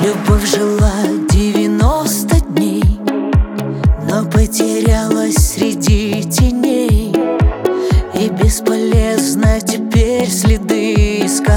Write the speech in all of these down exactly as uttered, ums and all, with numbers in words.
Любовь жила девяносто дней, но потерялась среди теней, и бесполезно теперь следы искать.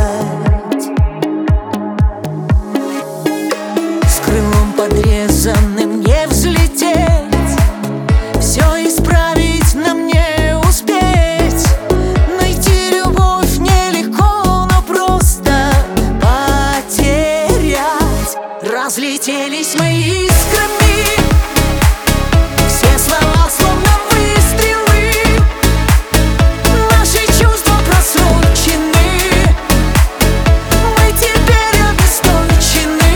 С крылом подрезанным не взлететь, все исправить нам не успеть. Найти любовь нелегко, но просто потерять. Разлетелись мои искрами, все слова словно выстрелы. Наши чувства просрочены, мы теперь обесточены.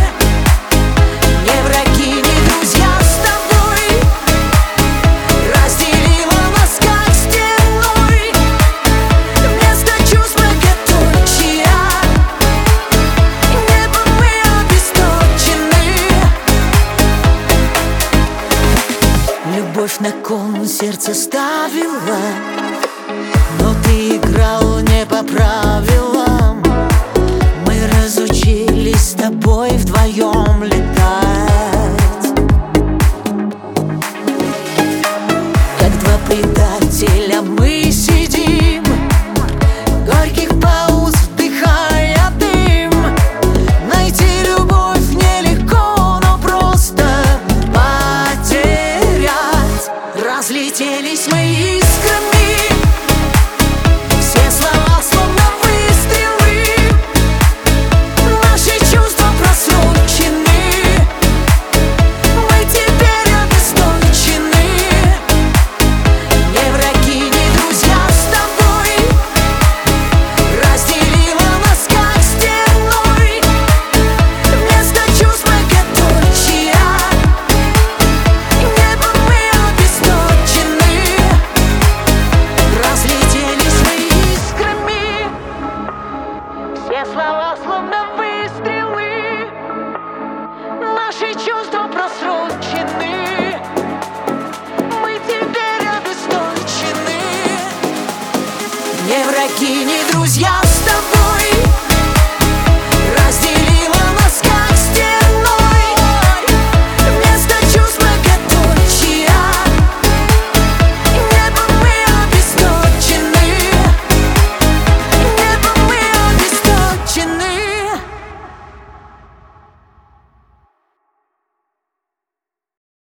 Не враги, не друзья с тобой, разделила нас как стеной. Вместо чувств многоточия небо мы обесточены. Любовь на кон сердце ставила, но ты играл не по правилам. Мы разучились с тобой вдвоем летать, как два предателя мы сидим, горьких пауз вдыхая дым. Найти любовь нелегко, но просто потерять. Разлетелись мои искрами, все слова словно выстрелы. Наши чувства просрочены, мы теперь обесточены. Не враги, не друзья с тобой, разделила нас как стеной. Вместо чувств многоточия небо мы обесточены. Разлетелись мы искрами, все слова словно выстрелы. Наши чувства просрочены, мы теперь обесточены. Не враги, не друзья